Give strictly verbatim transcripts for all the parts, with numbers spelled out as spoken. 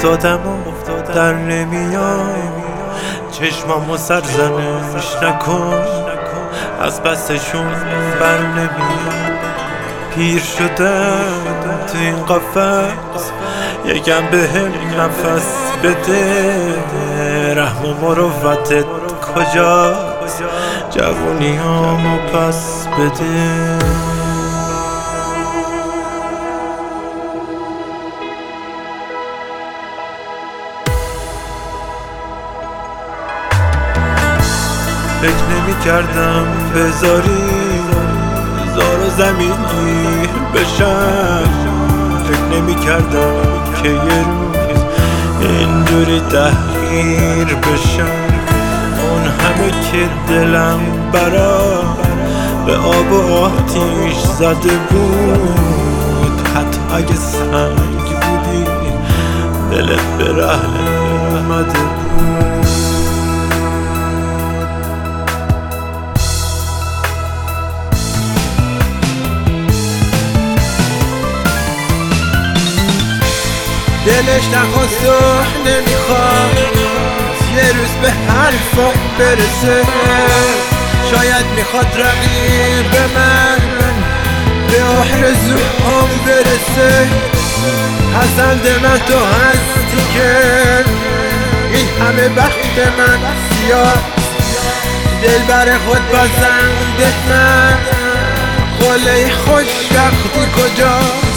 افتادم و در نمیام، چشمامو سرزنش نکن، از پسشون بر نمیام. پیر شدم تو این قفس، یکم بهم نفس بده. رحم و مروتت کجاست؟ جوونیامو پس بده. فکر نمی کردم بذاری زار و زمینی بشم، فکر نمی کردم که یه روز اینجوری تحقیر بشم. اون همه که دلم برا به آب و آتیش زده بود، حتی اگه سنگ بودی دلت به رحم اومده بود. دلش نخواست و نمیخواد یه روز به حرفا برسه، شاید میخواد رقیب من به آرزوهام برسه. پسند من تو هستی که این همه بخت من سیاه، دل بر خود بازنده من، قله خوشبختی کجاست؟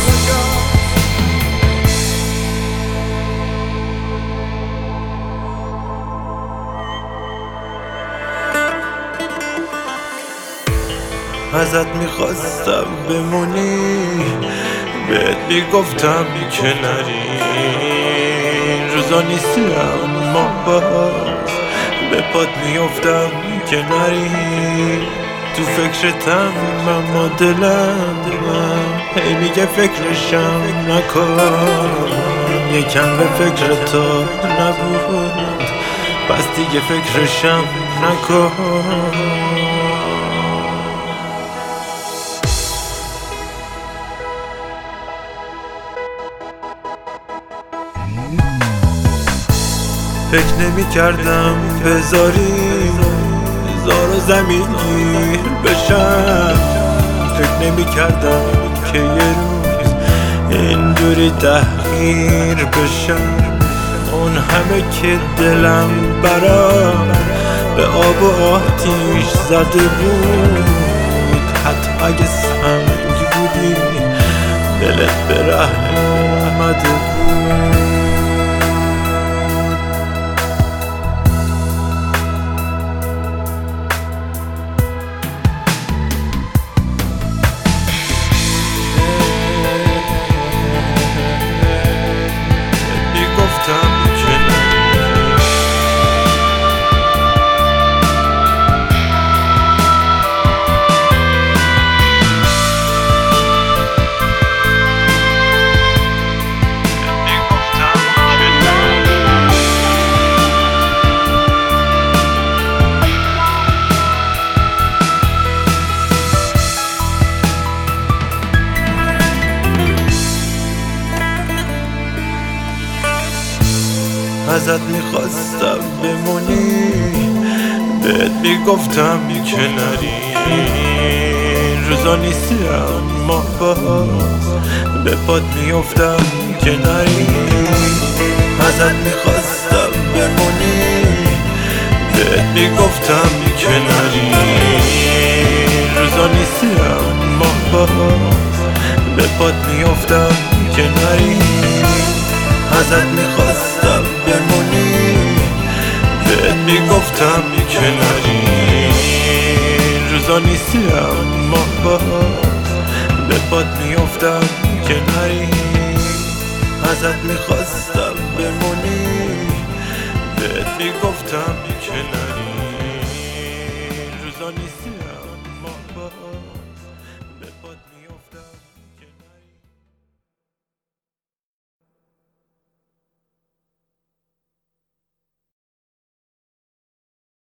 ازت میخواستم بمونی، بهت میگفتم که نری. روزا نیستی اما باز به پات میافتم که نری. تو فکرتم اما دلم هی میگه فکرشم نکن. یکم به فکر تو نبود، پس دیگه فکرشم نکن. فکر نمی کردم بذاری زار و زمینی بشم، فکر نمی کردم که یه روز اینجوری تحقیر بشم. اون همه که دلم برا به آب و آتیش زده بود، حتی اگه سنگ بودی دلت به رحم اومده بود. ازت میخواستم بمونی، بهت میگفتم که نری. روزا نیستی اما باز به پات میافتم که نری. ازت میخواستم بمونی، بهت میگفتم که نری. روزا نیستی اما باز به پات میافتم که نری. ازت میخواستم بمونی، بهت میگفتم که نری. روزا نیستی اما باز به پات میافتم که نری. ازت میخواستم بمونی، بهت میگفتم که نری.